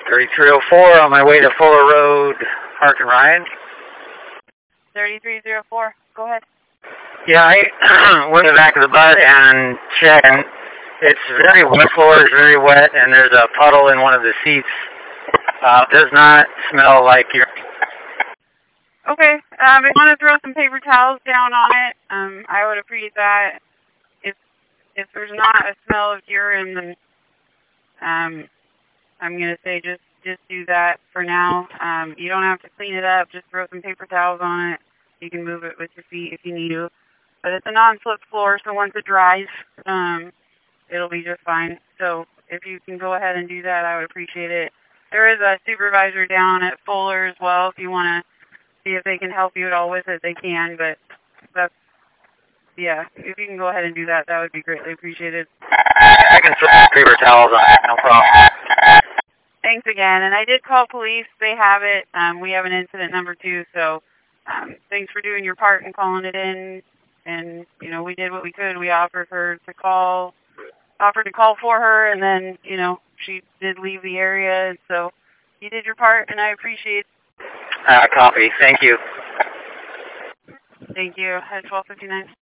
3304 on my way to Fuller Road, Park and Ryan. 3304, go ahead. Yeah, I went to the back of the butt and checked. It's very wet, floor is very wet, and there's a puddle in one of the seats. Does not smell like urine. Okay, if you want to throw some paper towels down on it, I would appreciate that. If there's not a smell of urine, then I'm going to say just do that for now. You don't have to clean it up, just throw some paper towels on it. You can move it with your feet if you need to. But it's a non-slip floor, so once it dries, it'll be just fine. So if you can go ahead and do that, I would appreciate it. There is a supervisor down at Fuller as well. If you want to see if they can help you at all with it, they can. But yeah, if you can go ahead and do that, that would be greatly appreciated. I can throw paper towels on it, no problem. Thanks again. And I did call police. They have it. We have an incident number 2, so thanks for doing your part and calling it in. And, you know, we did what we could. We offered to call for her, and then, you know, she did leave the area. And so you did your part, and I appreciate it. Copy. Thank you. Thank you. At 12:59.